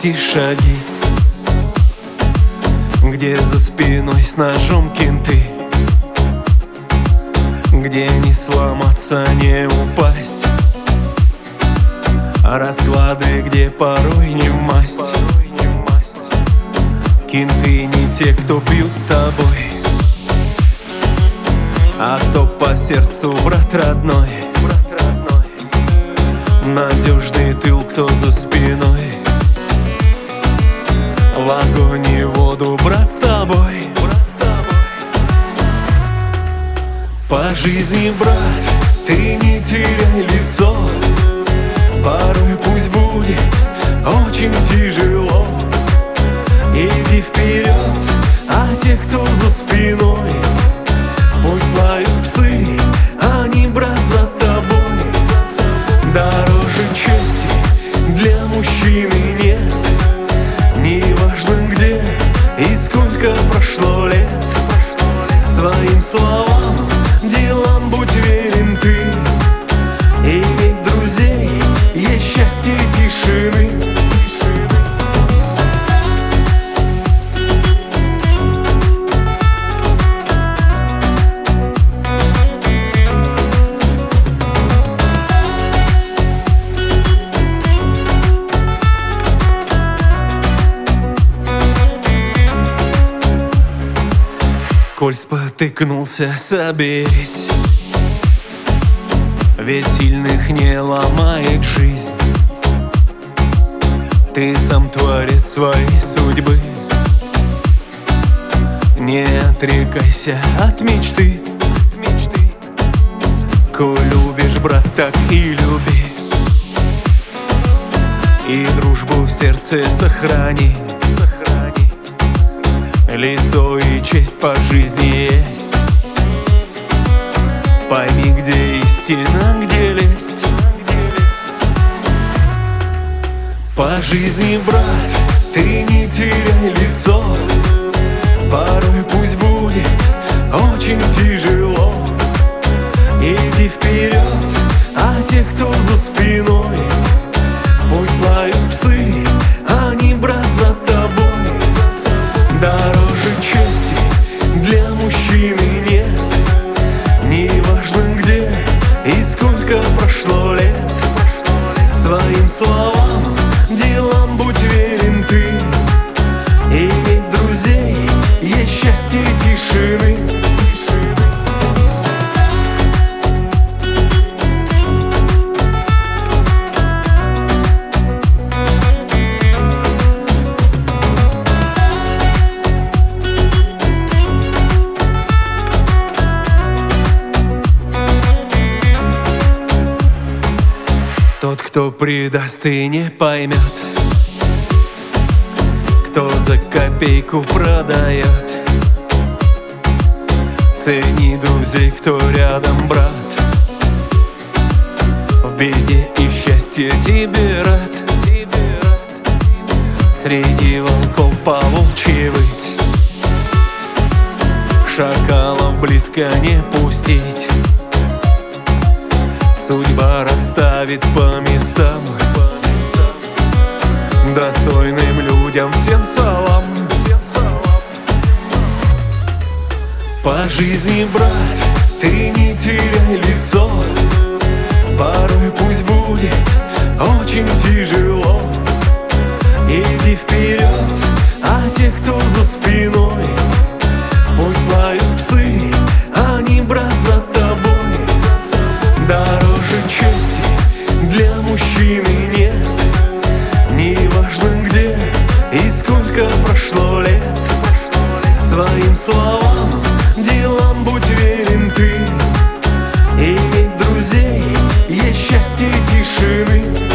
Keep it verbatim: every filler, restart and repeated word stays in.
эти шаги, где за спиной с ножом кенты, где не сломаться, не упасть, а расклады, где порой не в масть. Кенты не те, кто пьют с тобой, а кто по сердцу брат родной. Надежный тыл, кто за спиной, в огонь и воду, брат, с тобой. По жизни, брат, ты не теряй лицо, порой пусть будет очень тяжело. Иди вперед, а те, кто за спиной, пусть лают псы, они, брат, за тобой. Дороже чести для мужчины нет, неважно где и сколько прошло лет. Своим словам, делам будь верен ты. Иметь друзей есть счастье тишины. Коль спотыкнулся, соберись, ведь сильных не ломает жизнь. Ты сам творец своей судьбы, не отрекайся от мечты. Коль любишь, брат, так и люби, и дружбу в сердце сохрани. Лицо и честь по жизни есть, пойми, где истина, где лесть. По жизни, брат, ты не теряй лицо, порой пусть будет очень тяжело. Иди вперед, а те, кто за спиной, пусть лают псы, они, брат, за тобой. Дороже чести для мужчины нет, неважно где и сколько прошло лет. Своим словам, делам будь верен ты. Иметь друзей есть счастье тишины. Тот, кто предаст и не поймет, кто за копейку продает. Цени друзей, кто рядом, брат, в беде и счастье тебе рад. Среди волков по-волчьи выть, шакалов близко не пустить. Судьба расставит по местам, достойным людям всем салам. По жизни, брат, ты не теряй лицо, порой пусть будет очень тяжело. Иди вперед, а те, кто за спиной, пусть лают псы, они, брат, за тобой. Дороже чести для мужчины нет, неважно где и сколько прошло лет. Своим словам, делам будь верен ты. Иметь друзей есть счастье тишины.